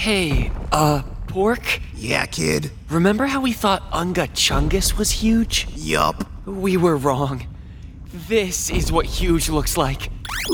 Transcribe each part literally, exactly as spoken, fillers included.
Hey, uh, Pork? Yeah, kid? Remember how we thought Unga Chungus was huge? Yup. We were wrong. This is what huge looks like.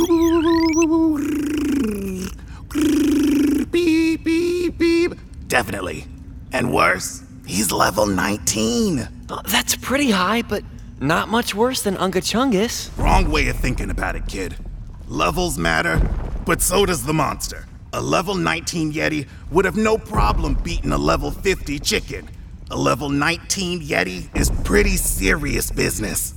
Beep, beep, beep. Definitely. And worse, he's level nineteen. Uh, that's pretty high, but not much worse than Unga Chungus. Wrong way of thinking about it, kid. Levels matter, but so does the monster. A level nineteen Yeti would have no problem beating a level fifty chicken. A level nineteen Yeti is pretty serious business.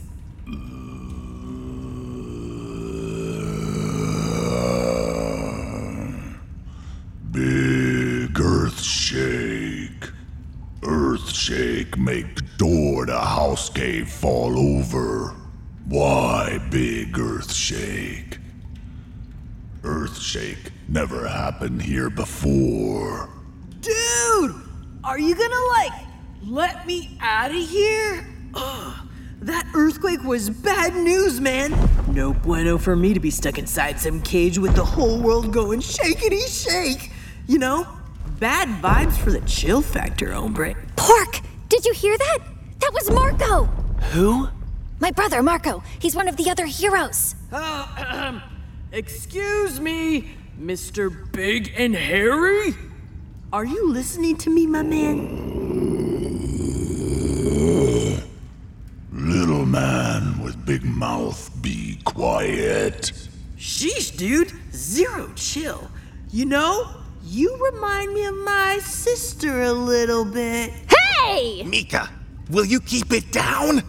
Big earth shake. Earth shake make the door to house cave fall over. Why big earth shake? Earth shake never happened here before. Dude! Are you gonna, like, let me out of here? Ugh, that earthquake was bad news, man. No bueno for me to be stuck inside some cage with the whole world going shakety shake. You know? Bad vibes for the chill factor, hombre. Pork! Did you hear that? That was Marco! Who? My brother, Marco. He's one of the other heroes. Uh, excuse me, Mister Big and Hairy? Are you listening to me, my man? Little man with big mouth, be quiet. Sheesh, dude. Zero chill. You know, you remind me of my sister a little bit. Hey! Mika, will you keep it down?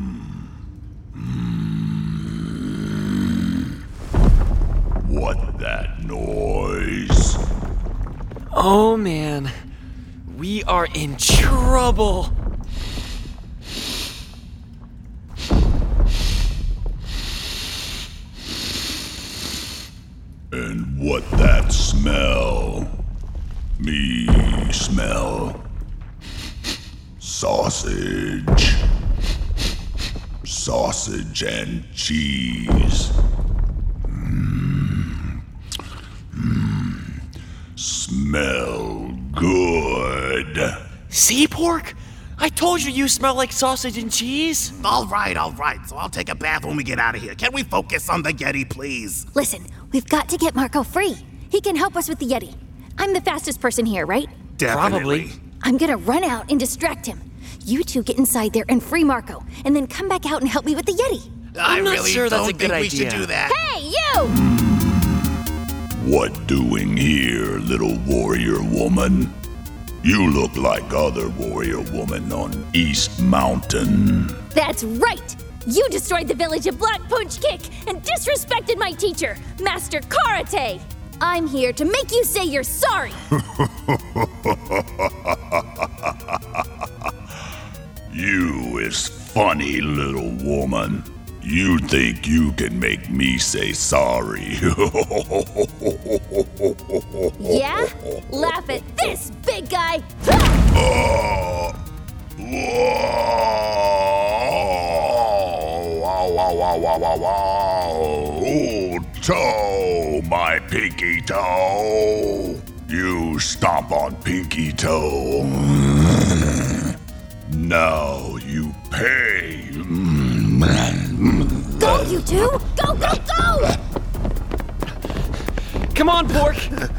What that noise? Oh man, we are in trouble. And what that smell? Me smell. Sausage. Sausage and cheese. Mmm. Mmm. Smell good. See, Pork? I told you you smell like sausage and cheese. All right, all right. So I'll take a bath when we get out of here. Can we focus on the Yeti, please? Listen, we've got to get Marco free. He can help us with the Yeti. I'm the fastest person here, right? Definitely. Probably. I'm gonna run out and distract him. You two get inside there and free Marco, and then come back out and help me with the Yeti. I I'm not really sure don't that's a think good we idea. should do that. Hey, you! What doing here, little warrior woman? You look like other warrior woman on East Mountain. That's right! You destroyed the village of Black Punch Kick and disrespected my teacher, Master Karate! I'm here to make you say you're sorry! You is funny, little woman. You think you can make me say sorry? Yeah? Laugh at this, big guy! Uh, whoa, wow, wow, wow, wow, wow, wow. Ooh, toe, my pinky toe. You stomp on pinky toe. Now you pay. Go, you two! Go, go, go! Come on, Pork.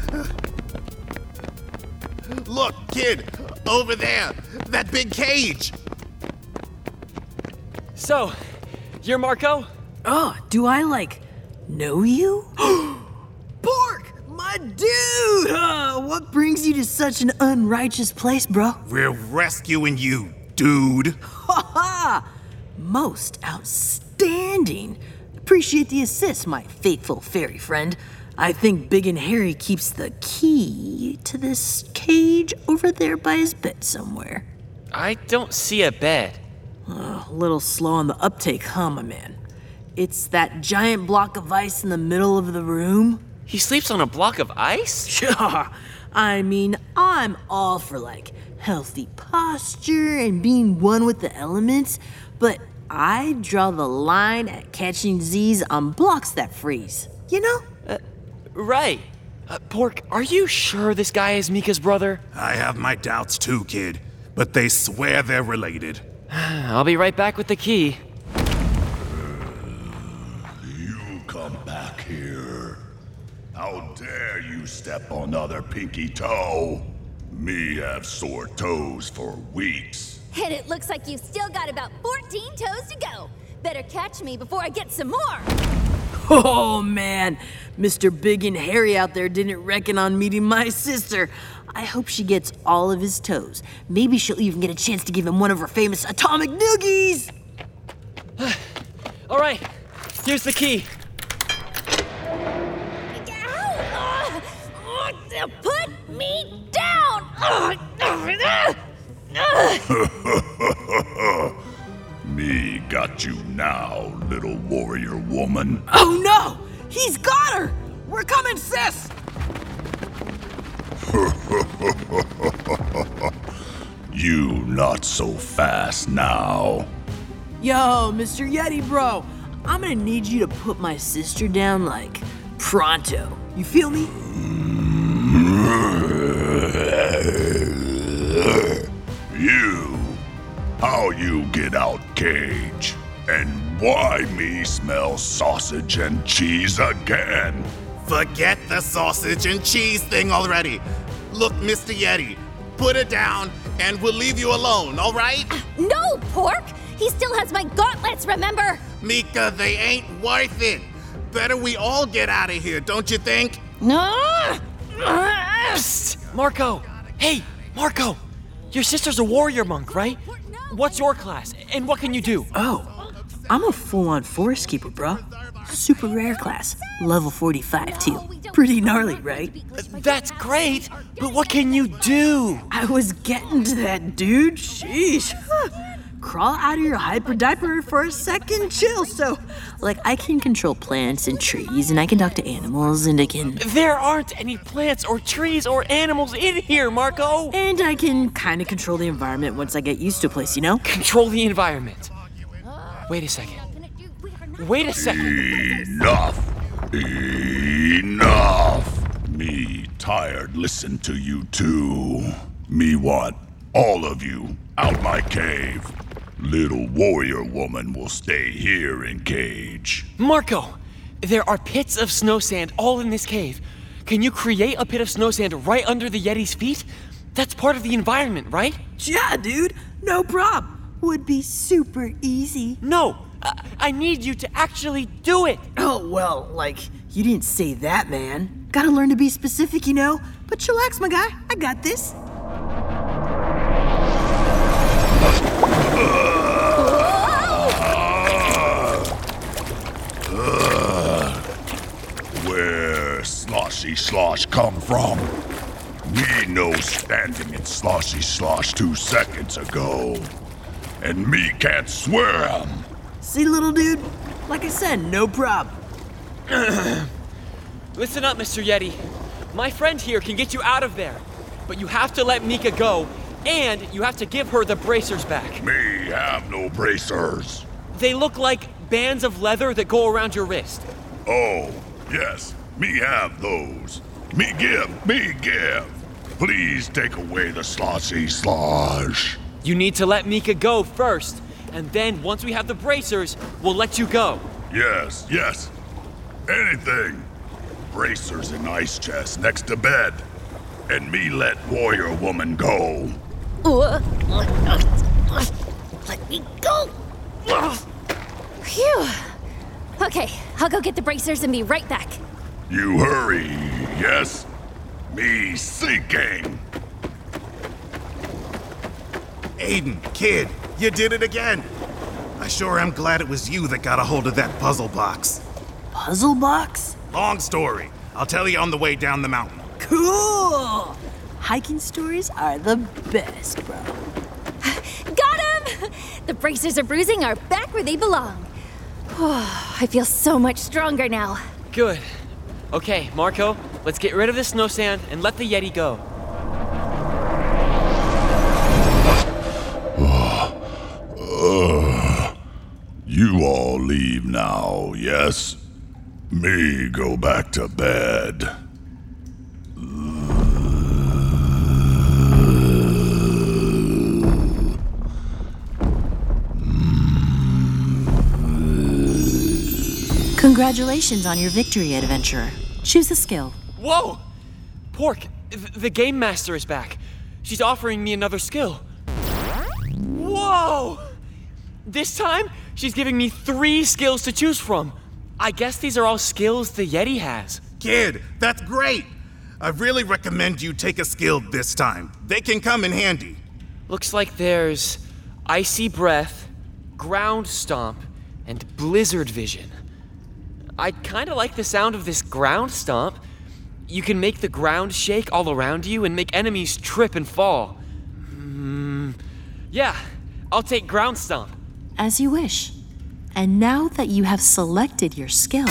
Look, kid, over there, that big cage. So, you're Marco? Oh, do I, like, know you? Pork! My dude! Uh, what brings you to such an unrighteous place, bro? We're rescuing you, dude. Ha ha! Most outstanding. Appreciate the assist, my faithful fairy friend. I think Big and Hairy keeps the key to this cage over there by his bed somewhere. I don't see a bed. Uh, a little slow on the uptake, huh, my man? It's that giant block of ice in the middle of the room. He sleeps on a block of ice? Sure. I mean, I'm all for, like, healthy posture and being one with the elements, but I draw the line at catching Z's on blocks that freeze. You know? Uh, right. Uh, Pork, are you sure this guy is Mika's brother? I have my doubts too, kid, but they swear they're related. I'll be right back with the key. You come back here. How dare you step on other pinky toe? Me have sore toes for weeks. And it looks like you've still got about fourteen toes to go. Better catch me before I get some more. Oh man, Mister Big and Hairy out there didn't reckon on meeting my sister. I hope she gets all of his toes. Maybe she'll even get a chance to give him one of her famous atomic noogies. All right, here's the key. Ow! Uh, put me down! Uh, uh, uh. Me got you now, little warrior woman. Oh no! He's got her! We're coming, sis! You not so fast now. Yo, Mister Yeti bro, I'm gonna need you to put my sister down like pronto. You feel me? You, how you get out cage? And why me smell sausage and cheese again? Forget the sausage and cheese thing already. Look, Mister Yeti, put it down and we'll leave you alone, all right? No, Pork! He still has my gauntlets, remember? Mika, they ain't worth it. Better we all get out of here, don't you think? No! Psst, Marco! Hey, Marco! Your sister's a warrior monk, right? What's your class, and what can you do? Oh, I'm a full-on forest keeper, bro. Super rare class, level forty-five too. Pretty gnarly, right? That's great, but what can you do? I was getting to that, dude. Sheesh. Crawl out of your hyper diaper for a second, chill. So, like, I can control plants and trees, and I can talk to animals, and I can. There aren't any plants or trees or animals in here, Marco! And I can kind of control the environment once I get used to a place, you know? Control the environment. Wait a second. Wait a second. Enough. Enough. Me tired listen to you two. Me want all of you out my cave. Little warrior woman will stay here in cage. Marco, there are pits of snow sand all in this cave. Can you create a pit of snow sand right under the Yeti's feet? That's part of the environment, right? Yeah, dude. No prob. Would be super easy. No, I, I need you to actually do it. Oh, well, like, you didn't say that, man. Gotta learn to be specific, you know? But chillax, my guy. I got this. Where Sloshy Slosh come from? Me no standing in Sloshy Slosh two seconds ago. And me can't swear 'em. See, little dude? Like I said, no prob. Listen up, Mister Yeti. My friend here can get you out of there, but you have to let Mika go, and you have to give her the bracers back. Me have no bracers. They look like bands of leather that go around your wrist. Oh, yes, me have those. Me give, me give. Please take away the Sloshy Slosh. You need to let Mika go first, and then once we have the bracers, we'll let you go. Yes, yes. Anything. Bracers in ice chest next to bed. And me let warrior woman go. Let me go! Phew. Okay, I'll go get the bracers and be right back. You hurry, yes? Me sinking. Aiden, kid, you did it again. I sure am glad it was you that got a hold of that puzzle box. Puzzle box? Long story. I'll tell you on the way down the mountain. Cool! Hiking stories are the best, bro. Got him! The bracers are bruising are back where they belong. I feel so much stronger now. Good. Okay, Marco, let's get rid of the snow sand and let the Yeti go. Uh, you all leave now, yes? Me go back to bed. Congratulations on your victory, adventurer. Choose a skill. Whoa! Pork, th- the Game Master is back. She's offering me another skill. Whoa! This time, she's giving me three skills to choose from. I guess these are all skills the Yeti has. Kid, that's great. I really recommend you take a skill this time. They can come in handy. Looks like there's Icy Breath, Ground Stomp, and Blizzard Vision. I kinda like the sound of this Ground Stomp. You can make the ground shake all around you and make enemies trip and fall. Hmm. Yeah, I'll take Ground Stomp. As you wish. And now that you have selected your skill,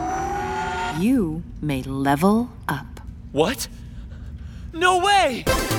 you may level up. What? No way!